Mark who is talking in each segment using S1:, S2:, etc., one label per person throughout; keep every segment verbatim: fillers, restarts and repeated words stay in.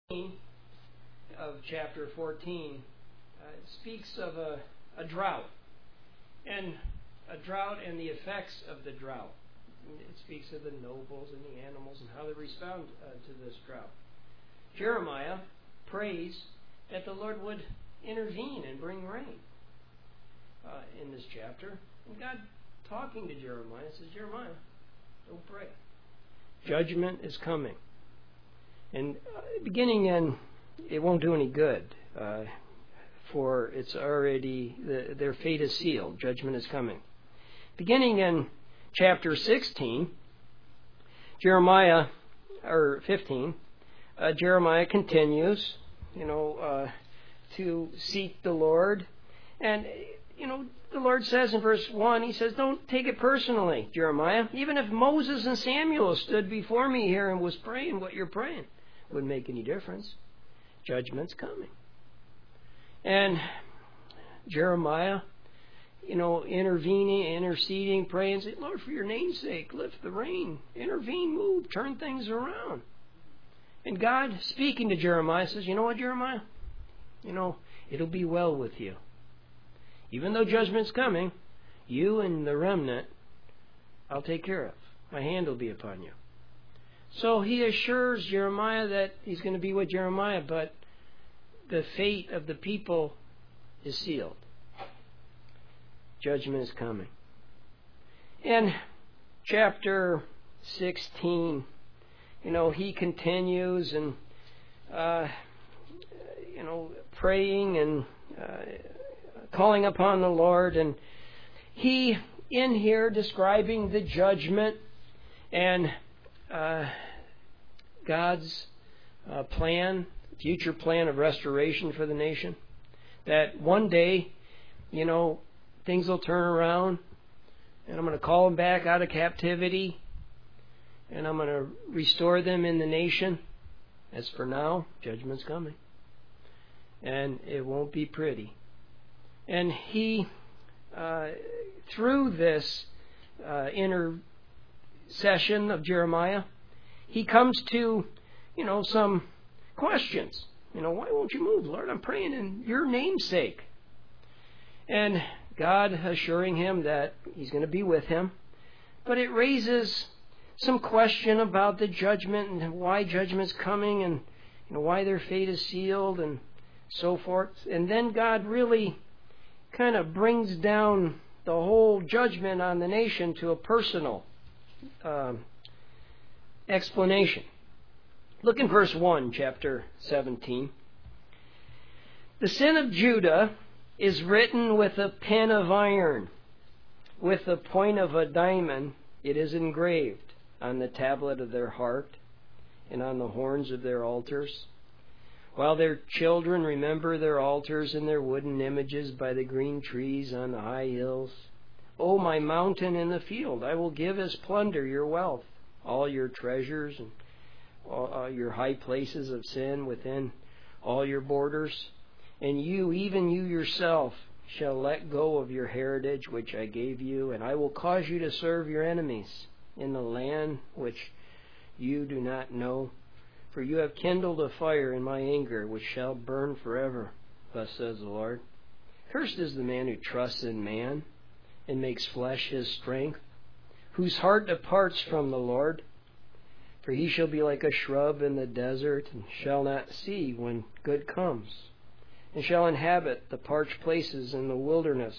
S1: of chapter fourteen uh, speaks of a, a drought, and a drought and the effects of the drought. It speaks of the nobles and the animals and how they respond uh, to this drought. Jeremiah prays that the Lord would intervene and bring rain uh, in this chapter. And God, talking to Jeremiah, says, Jeremiah, don't pray. Judgment is coming. And uh, beginning in, it won't do any good, uh, for it's already, the, their fate is sealed. Judgment is coming. Beginning in chapter sixteen, Jeremiah, or fifteen, uh, Jeremiah continues, you know, uh, to seek the Lord. And, you know, the Lord says in verse one, He says, don't take it personally, Jeremiah. Even if Moses and Samuel stood before me here and was praying what you're praying, wouldn't make any difference. Judgment's coming. And Jeremiah, you know, intervening, interceding, praying, say, Lord, for your name's sake, lift the rain, intervene, move, turn things around. And God, speaking to Jeremiah, says, you know what, Jeremiah? You know, it'll be well with you. Even though judgment's coming, you and the remnant, I'll take care of. My hand will be upon you. So he assures Jeremiah that he's going to be with Jeremiah, but the fate of the people is sealed. Judgment is coming. In chapter sixteen, you know, he continues and, uh, you know, praying and uh, calling upon the Lord. And he, in here, describing the judgment and uh, God's uh, plan, future plan of restoration for the nation. That one day, you know, things will turn around, and I'm going to call them back out of captivity, and I'm going to restore them in the nation. As for now, judgment's coming. And it won't be pretty. And he, uh, through this uh, intercession of Jeremiah, he comes to, you know, some questions. You know, why won't you move, Lord? I'm praying in your name's sake. And God assuring him that he's going to be with him. But it raises some question about the judgment and why judgment's coming and, you know, why their fate is sealed and so forth. And then God really kind of brings down the whole judgment on the nation to a personal um, explanation. Look in verse one, chapter seventeen. The sin of Judah is written with a pen of iron. With the point of a diamond it is engraved on the tablet of their heart and on the horns of their altars. While their children remember their altars and their wooden images by the green trees on the high hills. O my mountain in the field, I will give as plunder your wealth, all your treasures and all, uh, your high places of sin within all your borders. And you, even you yourself, shall let go of your heritage which I gave you, and I will cause you to serve your enemies in the land which you do not know. For you have kindled a fire in my anger, which shall burn forever, thus says the Lord. Cursed is the man who trusts in man, and makes flesh his strength, whose heart departs from the Lord. For he shall be like a shrub in the desert, and shall not see when good comes, and shall inhabit the parched places in the wilderness.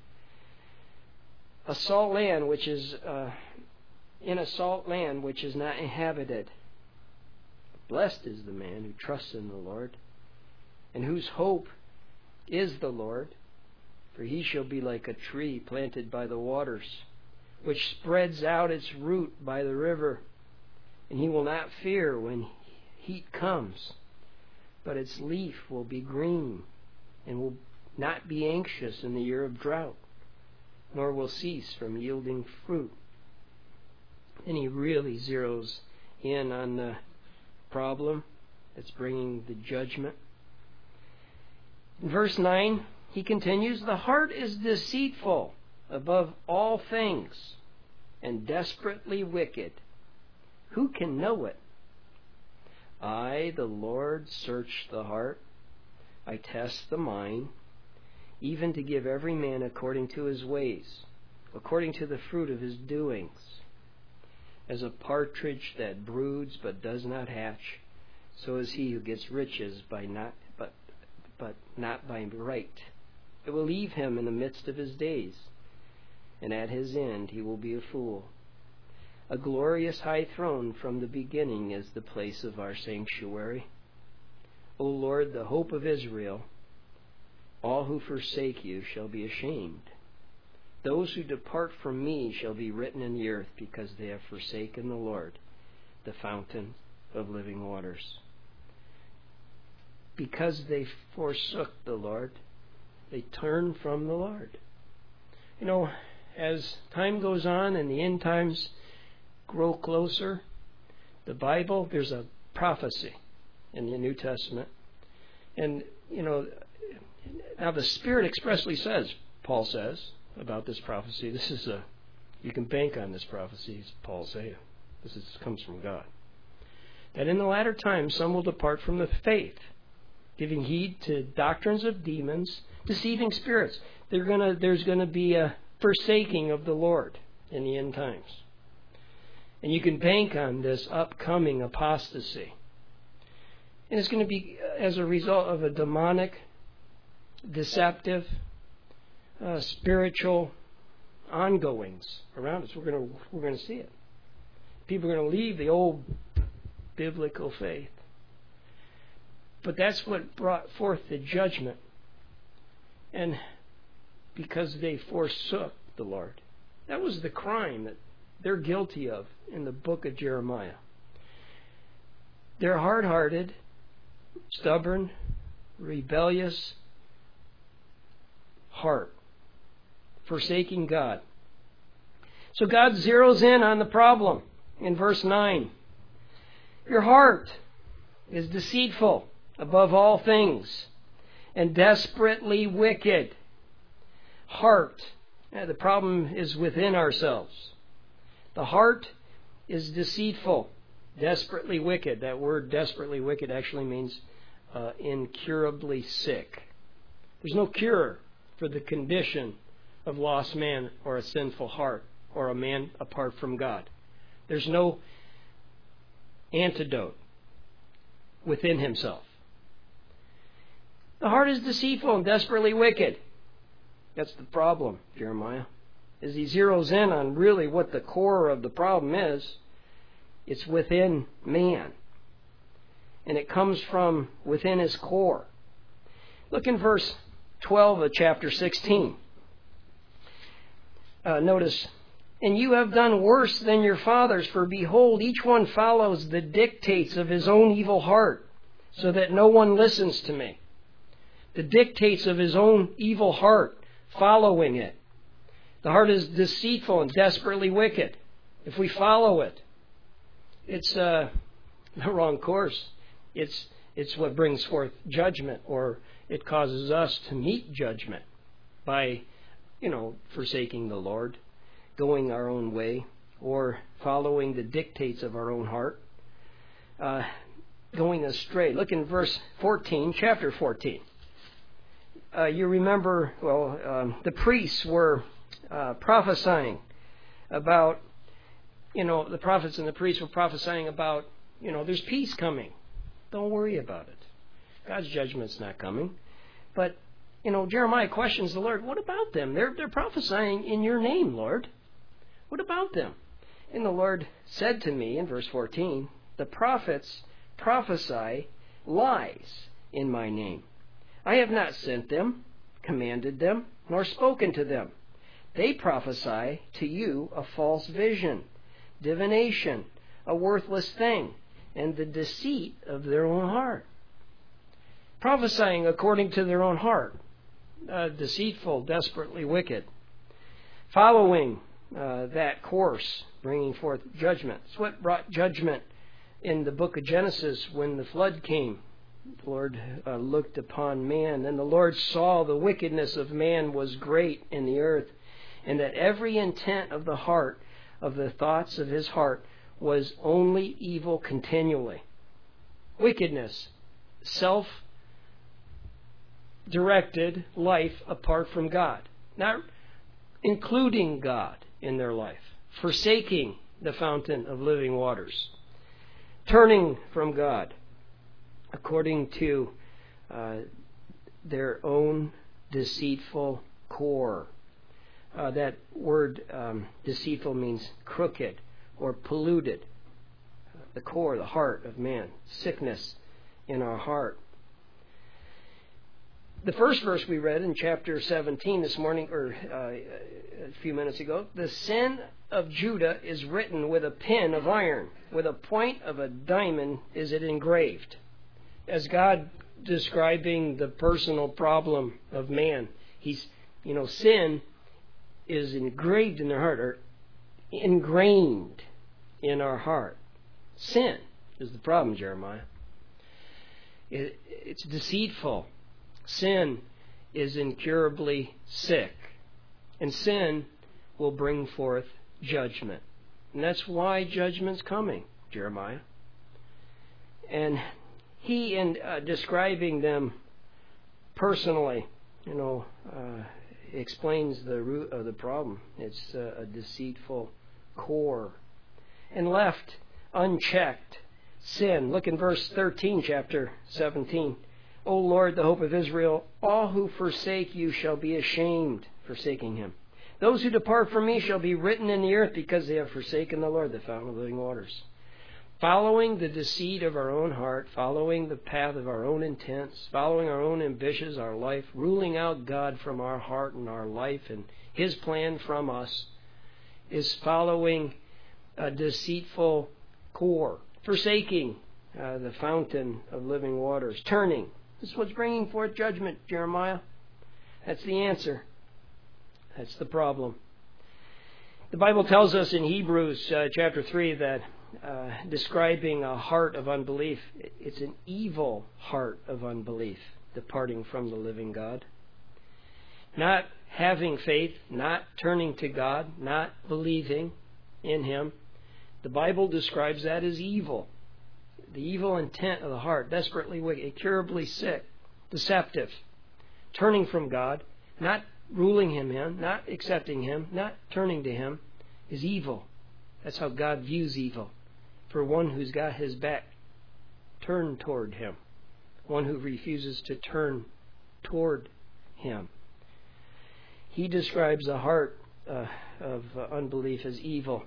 S1: A salt land which is uh, in a salt land which is not inhabited. Blessed is the man who trusts in the Lord, and whose hope is the Lord. For he shall be like a tree planted by the waters, which spreads out its root by the river. And he will not fear when heat comes, but its leaf will be green, and will not be anxious in the year of drought, nor will cease from yielding fruit. And he really zeroes in on the problem that's bringing the judgment. In verse nine, he continues, the heart is deceitful above all things and desperately wicked. Who can know it? I, the Lord, search the heart. I test the mind, even to give every man according to his ways, according to the fruit of his doings. As a partridge that broods but does not hatch, so is he who gets riches by not but but not by right. It will leave him in the midst of his days, and at his end he will be a fool. A glorious high throne from the beginning is the place of our sanctuary. O Lord, the hope of Israel, all who forsake you shall be ashamed. Those who depart from me shall be written in the earth, because they have forsaken the Lord, the fountain of living waters. Because they forsook the Lord, they turned from the Lord. You know, as time goes on and the end times grow closer, the Bible, there's a prophecy in the New Testament. And, you know, now the Spirit expressly says, Paul says, about this prophecy, this is a, you can bank on this prophecy, as Paul says. This is, comes from God. That in the latter times some will depart from the faith, giving heed to doctrines of demons, deceiving spirits. They're gonna, there's going to be a forsaking of the Lord in the end times. And you can bank on this upcoming apostasy. And it's going to be as a result of a demonic, deceptive, uh, spiritual ongoings around us. We're going to we're going to see it. People are going to leave the old biblical faith. But that's what brought forth the judgment. And because they forsook the Lord. That was the crime that they're guilty of in the book of Jeremiah. They're hard-hearted, stubborn, rebellious heart, forsaking God. So God zeroes in on the problem in verse nine. Your heart is deceitful above all things and desperately wicked. Heart. Yeah, the problem is within ourselves. The heart is deceitful, desperately wicked. That word desperately wicked actually means uh, incurably sick. There's no cure for the condition of lost man or a sinful heart or a man apart from God. There's no antidote within himself. The heart is deceitful and desperately wicked. That's the problem, Jeremiah. As he zeroes in on really what the core of the problem is, it's within man. And it comes from within his core. Look in verse twelve of chapter sixteen. Uh, notice, and you have done worse than your fathers, for behold, each one follows the dictates of his own evil heart, so that no one listens to me. The dictates of his own evil heart, following it. The heart is deceitful and desperately wicked. If we follow it, it's uh, the wrong course. It's it's what brings forth judgment, or it causes us to meet judgment by, you know, forsaking the Lord, going our own way, or following the dictates of our own heart, uh, going astray. Look in verse fourteen, chapter fourteen. Uh, you remember, well, um, the priests were uh, prophesying about, you know, the prophets and the priests were prophesying about, you know, there's peace coming. Don't worry about it. God's judgment's not coming. But, you know, Jeremiah questions the Lord, what about them? They're, they're prophesying in your name, Lord. What about them? And the Lord said to me in verse fourteen, the prophets prophesy lies in my name. I have not sent them, commanded them, nor spoken to them. They prophesy to you a false vision, divination, a worthless thing, and the deceit of their own heart. Prophesying according to their own heart, uh, deceitful, desperately wicked. Following uh, that course, bringing forth judgment. It's what brought judgment in the book of Genesis when the flood came. The Lord uh, looked upon man, and the Lord saw the wickedness of man was great in the earth, and that every intent of the heart, of the thoughts of his heart, was only evil continually. wickedness, self-directed life apart from God, not including God in their life, forsaking the fountain of living waters, turning from God according to uh, their own deceitful core. Uh, that word um, deceitful means crooked or polluted. The core, the heart of man, sickness in our heart. The first verse we read in chapter seventeen this morning, or uh, a few minutes ago, the sin of Judah is written with a pen of iron, with a point of a diamond is it engraved. As God describing the personal problem of man, He's, you know, sin is engraved in their heart, or ingrained in our heart. Sin is the problem, Jeremiah. It, it's deceitful. Sin is incurably sick. And sin will bring forth judgment. And that's why judgment's coming, Jeremiah. And he, in uh, describing them personally, you know, uh, explains the root of the problem. It's uh, a deceitful core. And left unchecked sin. Look in verse thirteen, chapter seventeen. O Lord, the hope of Israel, all who forsake you shall be ashamed, forsaking him. Those who depart from me shall be written in the earth, because they have forsaken the Lord, the fountain of living waters. Following the deceit of our own heart, following the path of our own intents, following our own ambitions, our life, ruling out God from our heart and our life and His plan from us, is following a deceitful core, forsaking uh, the fountain of living waters, turning. This is what's bringing forth judgment, Jeremiah. That's the answer. That's the problem. The Bible tells us in Hebrews uh, chapter three that uh, describing a heart of unbelief, it's an evil heart of unbelief, departing from the living God. Not having faith, not turning to God, not believing in Him. The Bible describes that as evil. The evil intent of the heart, desperately wicked, incurably sick, deceptive, turning from God, not ruling Him in, not accepting Him, not turning to Him, is evil. That's how God views evil. For one who's got his back turned toward Him, one who refuses to turn toward Him. He describes a heart uh, of uh, unbelief as evil.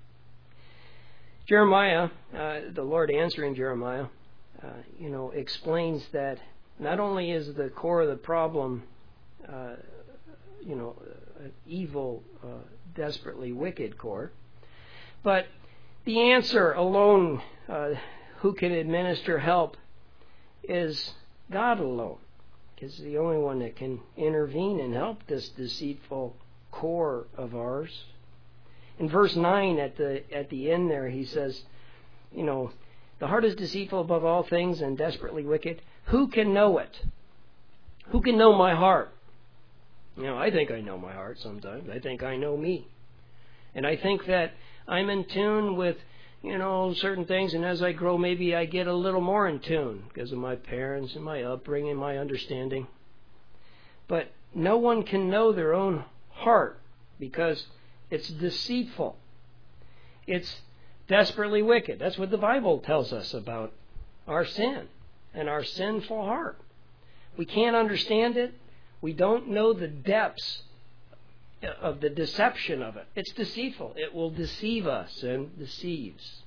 S1: Jeremiah, uh, the Lord answering Jeremiah, uh, you know, explains that not only is the core of the problem, uh, you know, an evil, uh, desperately wicked core, but the answer alone, uh, who can administer help, is God alone. Because the only one that can intervene and help this deceitful core of ours. In verse nine, at the at the end there, he says, you know, the heart is deceitful above all things and desperately wicked. Who can know it? Who can know my heart? You know, I think I know my heart sometimes. I think I know me. And I think that I'm in tune with, you know, certain things, and as I grow, maybe I get a little more in tune because of my parents and my upbringing, my understanding. But no one can know their own heart because it's deceitful. It's desperately wicked. That's what the Bible tells us about our sin and our sinful heart. We can't understand it. We don't know the depths of the deception of it. It's deceitful. It will deceive us and deceives.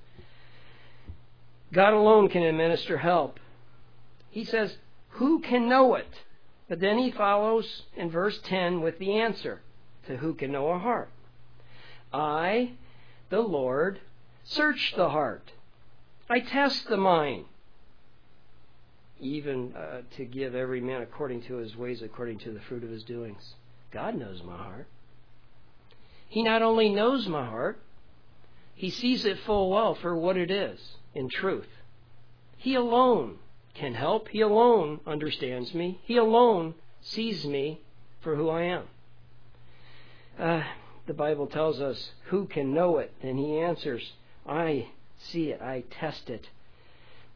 S1: God alone can administer help. He says, who can know it? But then he follows in verse ten with the answer to who can know a heart. I, the Lord, search the heart. I test the mind, even uh, to give every man according to his ways, according to the fruit of his doings. God knows my heart. He not only knows my heart, He sees it full well for what it is in truth. He alone can help. He alone understands me. He alone sees me for who I am. Uh, the Bible tells us who can know it, and He answers, I see it, I test it.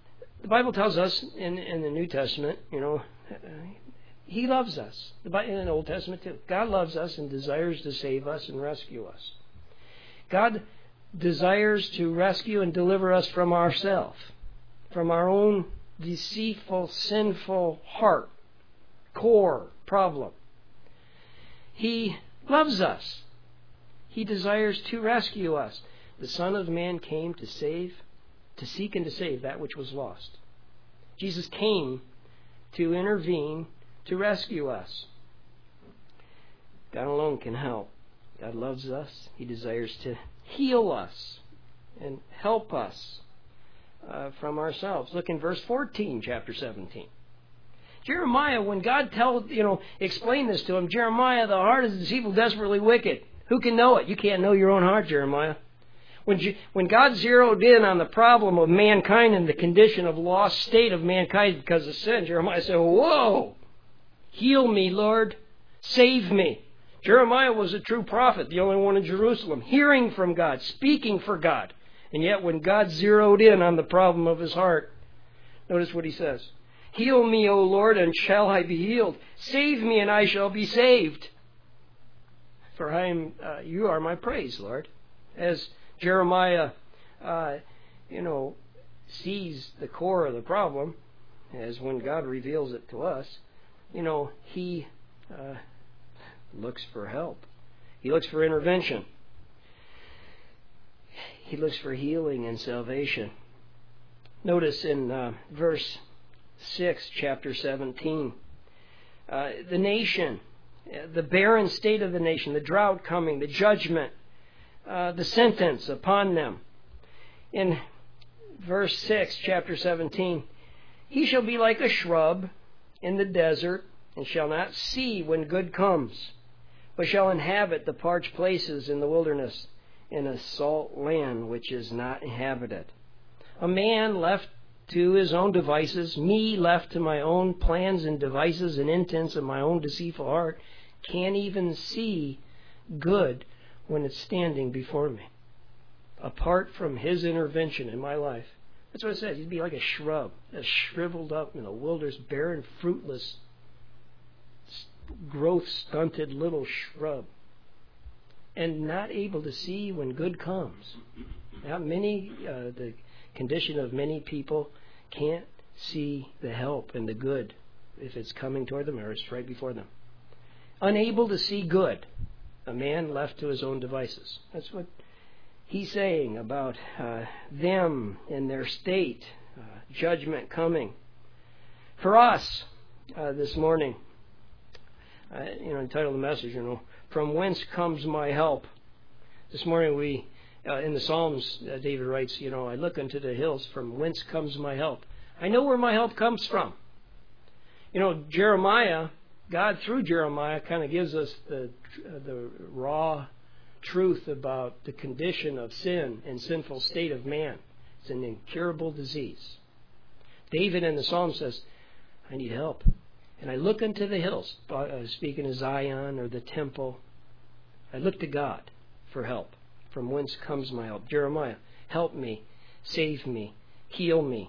S1: The Bible tells us in, in the New Testament, you know, He loves us. The Bible, in the Old Testament too. God loves us and desires to save us and rescue us. God desires to rescue and deliver us from ourselves, from our own deceitful, sinful heart, core problem. He loves us. He desires to rescue us. The Son of Man came to save, to seek and to save that which was lost. Jesus came to intervene, to rescue us. God alone can help. God loves us. He desires to heal us and help us uh, from ourselves. Look in verse fourteen, chapter seventeen. Jeremiah, when God tell, you know, explained this to him, Jeremiah, the heart is deceitful, desperately wicked. Who can know it? You can't know your own heart, Jeremiah. When, when God zeroed in on the problem of mankind and the condition of lost state of mankind because of sin, Jeremiah said, whoa, heal me, Lord, save me. Jeremiah was a true prophet, the only one in Jerusalem, hearing from God, speaking for God. And yet when God zeroed in on the problem of his heart, notice what he says. Heal me, O Lord, and shall I be healed. Save me, and I shall be saved. For I am, uh, you are my praise, Lord. As Jeremiah, uh, you know, sees the core of the problem, as when God reveals it to us, you know, he uh, looks for help. He looks for intervention. He looks for healing and salvation. Notice in uh, verse six, chapter seventeen, uh, the nation, the barren state of the nation, the drought coming, the judgment, uh, the sentence upon them. In verse six, chapter seventeen, he shall be like a shrub in the desert, and shall not see when good comes, but shall inhabit the parched places in the wilderness, in a salt land which is not inhabited. A man left to his own devices, me left to my own plans and devices and intents of my own deceitful heart, can't even see good when it's standing before me. Apart from his intervention in my life. That's what it says. He'd be like a shrub, a shriveled up in a wilderness, barren, fruitless, growth stunted little shrub. And not able to see when good comes. Now, many, uh, the condition of many people can't see the help and the good if it's coming toward them or it's right before them. Unable to see good, a man left to his own devices. That's what he's saying about uh, them and their state, uh, judgment coming. For us, uh, this morning, uh, you know, entitled the message, you know, from whence comes my help? This morning we Uh, in the Psalms, uh, David writes, you know, I look unto the hills, from whence comes my help? I know where my help comes from. You know, Jeremiah, God through Jeremiah kind of gives us the uh, the raw truth about the condition of sin and sinful state of man. It's an incurable disease. David in the Psalm says, I need help. And I look unto the hills, uh, speaking of Zion or the temple. I look to God for help. From whence comes my help? Jeremiah, help me, save me, heal me.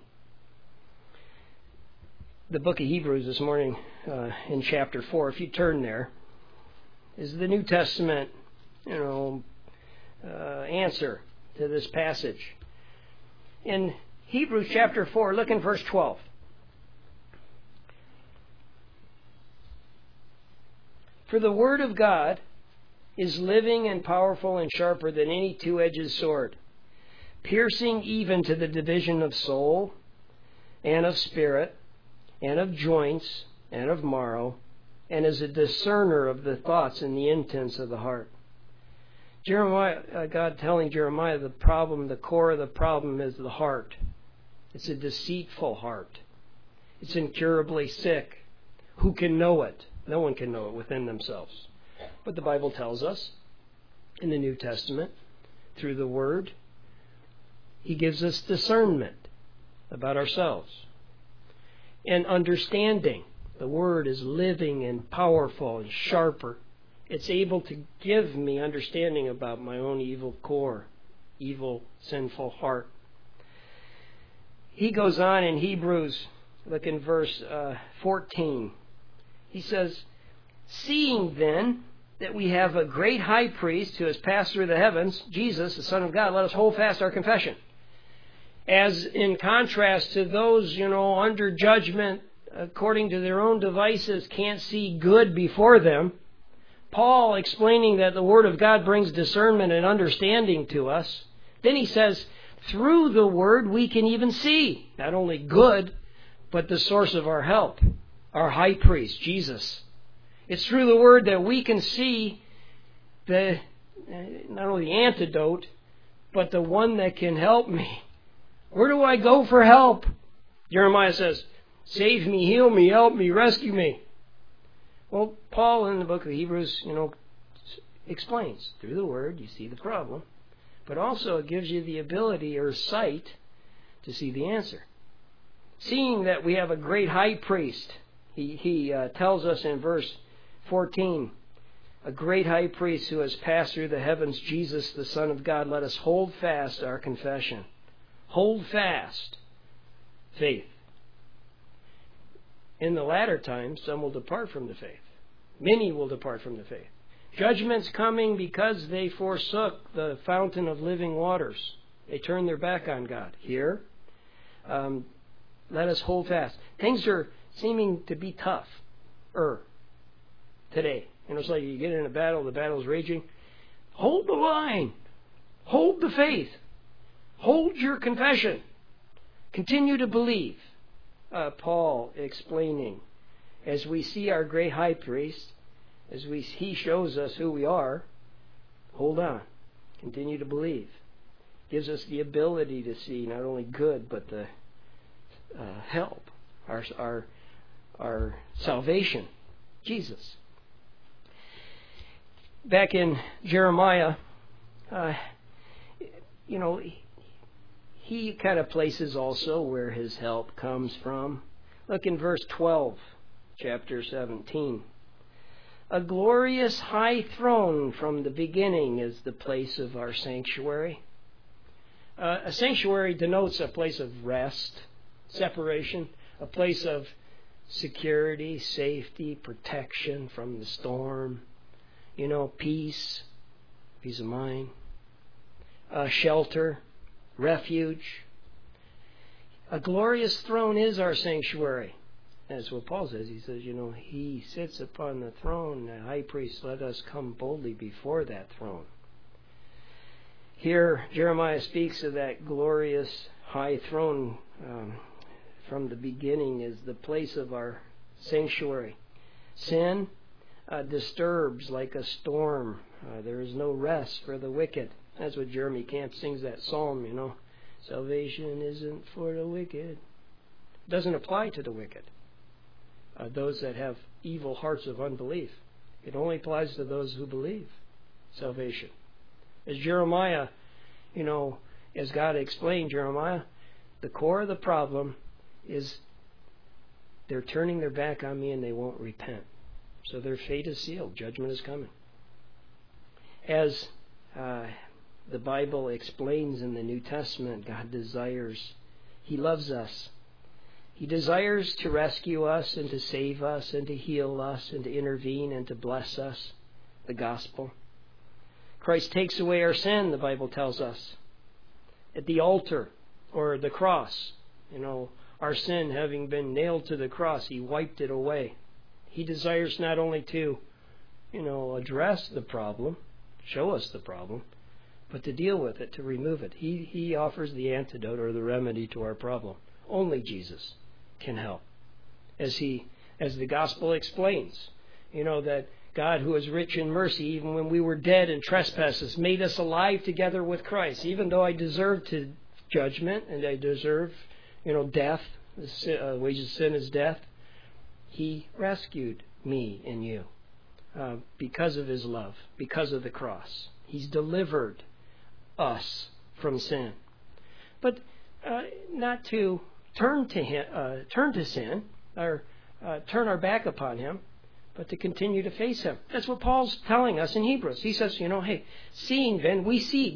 S1: The book of Hebrews this morning uh, in chapter four, if you turn there, is the New Testament, you know, uh, answer to this passage. In Hebrews chapter four, look in verse twelve. For the word of God is living and powerful and sharper than any two-edged sword, piercing even to the division of soul and of spirit and of joints and of marrow, and is a discerner of the thoughts and the intents of the heart. Jeremiah, uh, God telling Jeremiah the problem, the core of the problem is the heart. It's a deceitful heart. It's incurably sick. Who can know it? No one can know it within themselves. But the Bible tells us in the New Testament, through the Word, He gives us discernment about ourselves and understanding. The Word is living and powerful and sharper. It's able to give me understanding about my own evil core, evil, sinful heart. he goes on in Hebrews, look in verse uh, fourteen. He says, seeing then that we have a great high priest who has passed through the heavens, Jesus, the Son of God, let us hold fast our confession. As in contrast to those, you know, under judgment, according to their own devices, can't see good before them, Paul explaining that the Word of God brings discernment and understanding to us. Then he says, through the Word we can even see not only good, but the source of our help, our high priest, Jesus. It's through the Word that we can see the not only the antidote, but the one that can help me. Where do I go for help? Jeremiah says, save me, heal me, help me, rescue me. Well, Paul in the book of Hebrews, you know, explains through the Word you see the problem, but also it gives you the ability or sight to see the answer. Seeing that we have a great high priest, he, he uh, tells us in verse fourteen, a great high priest who has passed through the heavens, Jesus, the Son of God, let us hold fast our confession. Hold fast faith. In the latter times, some will depart from the faith. Many will depart from the faith. Judgment's coming because they forsook the fountain of living waters. They turned their back on God. Here, um, let us hold fast. Things are seeming to be tough er, today. You know, it's like you get in a battle, the battle's raging. Hold the line. Hold the faith. Hold your confession. Continue to believe. Uh, Paul explaining, as we see our great high priest, as we he shows us who we are, hold on. Continue to believe. Gives us the ability to see not only good, but the uh, help, our, our, our salvation, Jesus. Back in Jeremiah, uh, you know, he kind of places also where his help comes from. Look in verse twelve, chapter seventeen. A glorious high throne from the beginning is the place of our sanctuary. Uh, a sanctuary denotes a place of rest, separation, a place of security, safety, protection from the storm, you know, peace, peace of mind, uh, shelter, refuge. A glorious throne is our sanctuary. That's what Paul says. He says, you know, he sits upon the throne. The high priest, let us come boldly before that throne. Here, Jeremiah speaks of that glorious high throne um, from the beginning is the place of our sanctuary. Sin uh, disturbs like a storm. Uh, there is no rest for the wicked. That's what Jeremy Camp sings that psalm, you know. Salvation isn't for the wicked. It doesn't apply to the wicked. Uh, those that have evil hearts of unbelief. It only applies to those who believe salvation. As Jeremiah, you know, as God explained, Jeremiah, the core of the problem is they're turning their back on me and they won't repent. So their fate is sealed. Judgment is coming. As uh, the Bible explains in the New Testament, God desires, He loves us. He desires to rescue us and to save us and to heal us and to intervene and to bless us. The gospel. Christ takes away our sin, the Bible tells us. At the altar or the cross, you know, our sin having been nailed to the cross, He wiped it away. He desires not only to, you know, address the problem, show us the problem, but to deal with it, to remove it. He, he offers the antidote or the remedy to our problem. Only Jesus can help. As he, as the gospel explains, you know, that God, who is rich in mercy, even when we were dead in trespasses, made us alive together with Christ. Even though I deserved to judgment and I deserve, you know, death, the sin, uh, wages of sin is death, He rescued me and you uh, because of His love, because of the cross. He's delivered us from sin. But uh, not to turn to him, uh, turn to sin or uh, turn our back upon Him, but to continue to face Him. That's what Paul's telling us in Hebrews. He says, you know, hey, seeing then, we see good.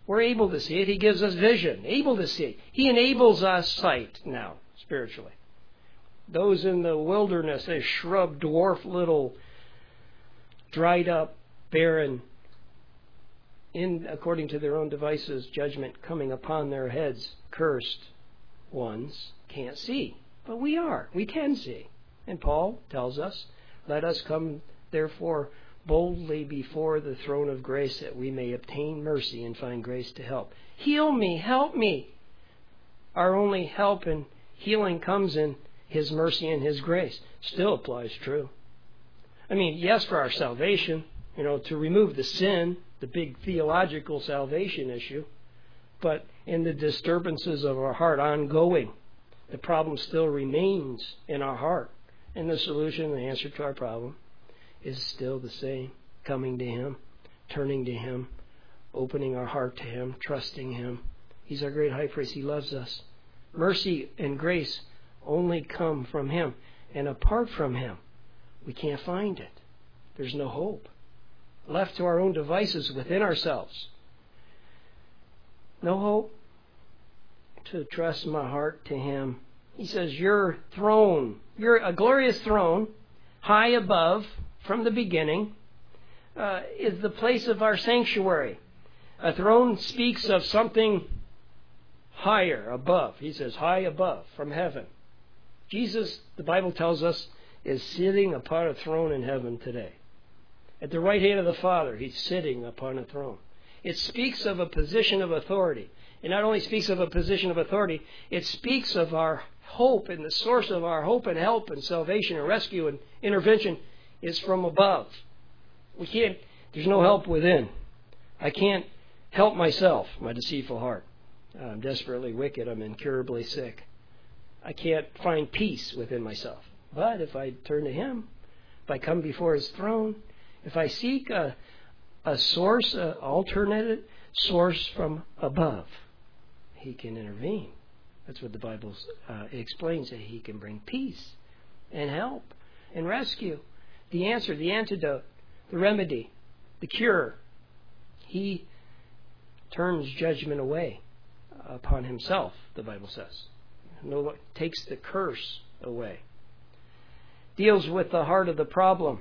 S1: We're able to see it. He gives us vision, able to see it. He enables us sight now, spiritually. Those in the wilderness, a shrub, dwarf, little, dried up, barren, in according to their own devices, judgment coming upon their heads, cursed ones, can't see. But we are. We can see. And Paul tells us, let us come, therefore, boldly before the throne of grace that we may obtain mercy and find grace to help. Heal me, help me. Our only help and healing comes in His mercy and His grace. Still applies true. I mean, yes, for our salvation, you know, to remove the sin, the big theological salvation issue, but in the disturbances of our heart ongoing, the problem still remains in our heart. And the solution, the answer to our problem, is still the same. Coming to Him, turning to Him, opening our heart to Him, trusting Him. He's our great high priest. He loves us. Mercy and grace only come from Him. And apart from Him, we can't find it. There's no hope. Left to our own devices within ourselves. No hope. To trust my heart to Him. He says, your throne, you're a glorious throne, high above, from the beginning, uh, is the place of our sanctuary. A throne speaks of something higher, above. He says, high above, from heaven. Jesus, the Bible tells us, is sitting upon a throne in heaven today. At the right hand of the Father, He's sitting upon a throne. It speaks of a position of authority. It not only speaks of a position of authority, it speaks of our hope, and the source of our hope and help and salvation and rescue and intervention is from above. We can't, there's no help within. I can't help myself, my deceitful heart. I'm desperately wicked. I'm incurably sick. I can't find peace within myself. But if I turn to Him, if I come before His throne, if I seek a, a source, an alternate source from above, He can intervene. That's what the Bible uh, explains, that He can bring peace and help and rescue. The answer, the antidote, the remedy, the cure. He turns judgment away upon Himself, the Bible says. No, takes the curse away. Deals with the heart of the problem.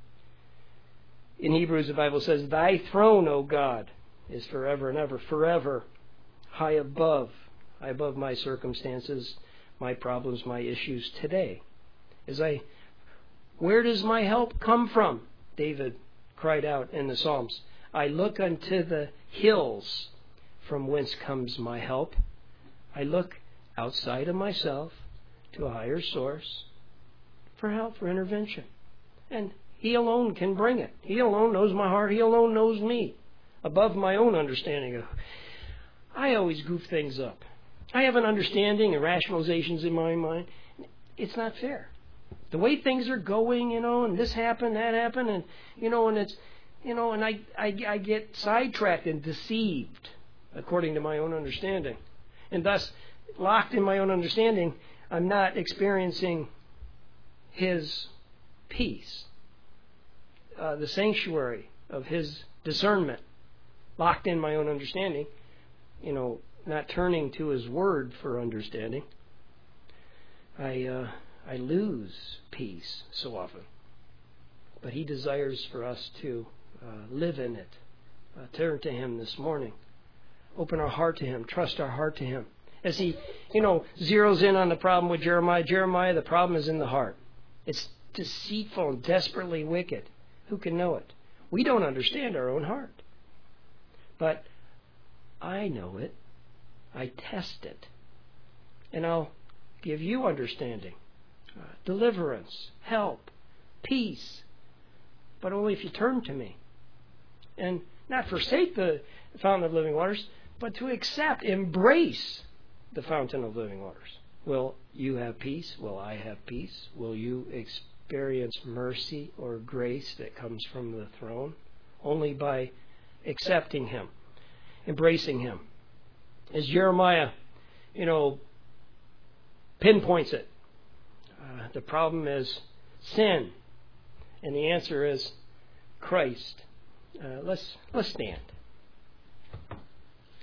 S1: In Hebrews, the Bible says, Thy throne, O God, is forever and ever, forever, high above, high above my circumstances, my problems, my issues today. As I, where does my help come from? David cried out in the Psalms. I look unto the hills, from whence comes my help. I look outside of myself to a higher source for help, for intervention. And He alone can bring it. He alone knows my heart. He alone knows me. Above my own understanding of. I always goof things up. I have an understanding and rationalizations in my mind. It's not fair. The way things are going, you know, and this happened, that happened, and, you know, and it's, you know, and I, I, I get sidetracked and deceived according to my own understanding. And thus, locked in my own understanding, I'm not experiencing His peace, uh, the sanctuary of His discernment, locked in my own understanding, you know, not turning to His Word for understanding. I uh, I lose peace so often. But He desires for us to uh, live in it. Uh, turn to Him this morning. Open our heart to Him. Trust our heart to Him. As He, you know, zeroes in on the problem with Jeremiah. Jeremiah, the problem is in the heart. It's deceitful and desperately wicked. Who can know it? We don't understand our own heart. But I know it. I test it. And I'll give you understanding, uh, deliverance, help, peace. But only if you turn to me. And not forsake the fountain of living waters, but to accept, embrace the fountain of living waters. Will you have peace? Will I have peace? Will you experience mercy or grace that comes from the throne? Only by accepting Him, embracing Him. As Jeremiah, you know, pinpoints it. Uh, the problem is sin. And the answer is Christ. Uh, let's let's stand.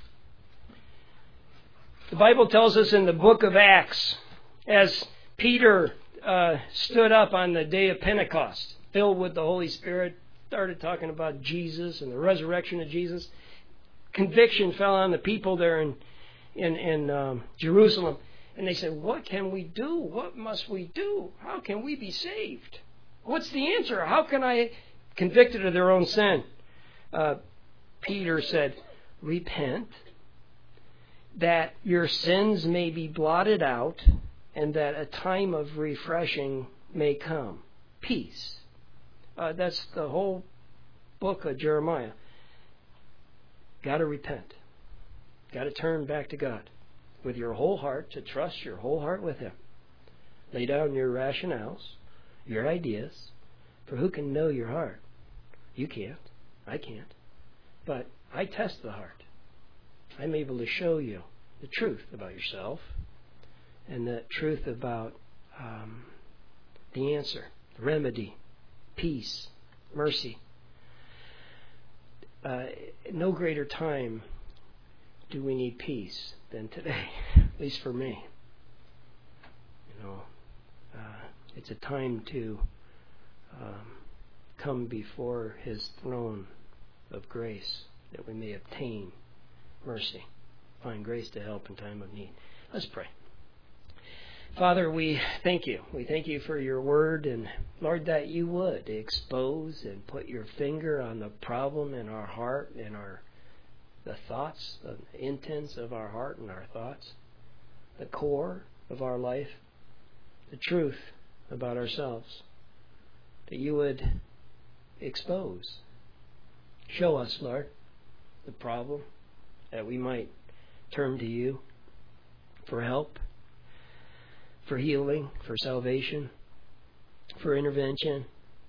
S1: The Bible tells us in the book of Acts, as Peter uh, stood up on the day of Pentecost, filled with the Holy Spirit, started talking about Jesus and the resurrection of Jesus, conviction fell on the people there in in, in um, Jerusalem. And they said, what can we do? What must we do? How can we be saved? What's the answer? How can I... Convicted of their own sin. Uh, Peter said, repent, that your sins may be blotted out, and that a time of refreshing may come. Peace. Uh, that's the whole book of Jeremiah. Got to repent. Got to turn back to God with your whole heart, to trust your whole heart with Him. Lay down your rationales, your ideas, for who can know your heart? You can't. I can't. But I test the heart. I'm able to show you the truth about yourself and the truth about um, the answer, the remedy, peace, mercy. Uh, no greater time do we need peace than today, at least for me. You know, uh, it's a time to um, come before His throne of grace that we may obtain mercy, find grace to help in time of need. Let's pray. Father, we thank you. We thank you for your word, and Lord, that you would expose and put your finger on the problem in our heart and our the thoughts, the intents of our heart and our thoughts, the core of our life, the truth about ourselves, that you would expose. Show us, Lord, the problem, that we might turn to you for help, for healing, for salvation, for intervention.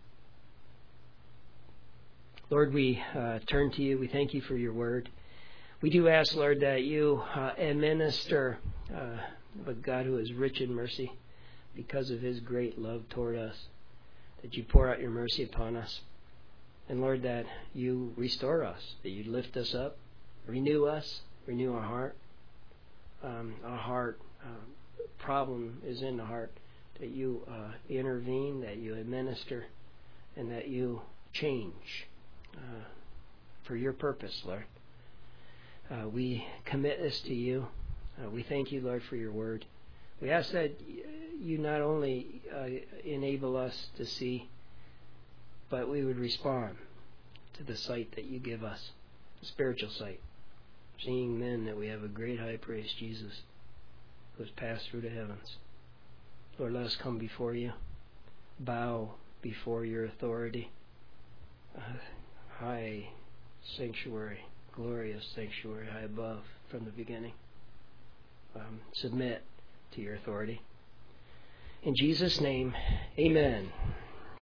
S1: Lord, we uh, turn to you. We thank you for your word. We do ask, Lord, that you uh, administer uh, the God who is rich in mercy because of His great love toward us, that you pour out your mercy upon us. And Lord, that you restore us, that you lift us up, renew us, renew our heart. Um, our heart uh, problem is in the heart, that you uh, intervene, that you administer, and that you change uh, for your purpose, Lord. Uh, we commit this to you. Uh, we thank you, Lord, for your word. We ask that you not only uh, enable us to see, but we would respond to the sight that you give us, the spiritual sight, seeing then that we have a great high priest, Jesus, who has passed through the heavens. Lord, let us come before you, bow before your authority, uh, high sanctuary, glorious sanctuary, high above from the beginning. Um, submit to your authority. In Jesus' name, amen.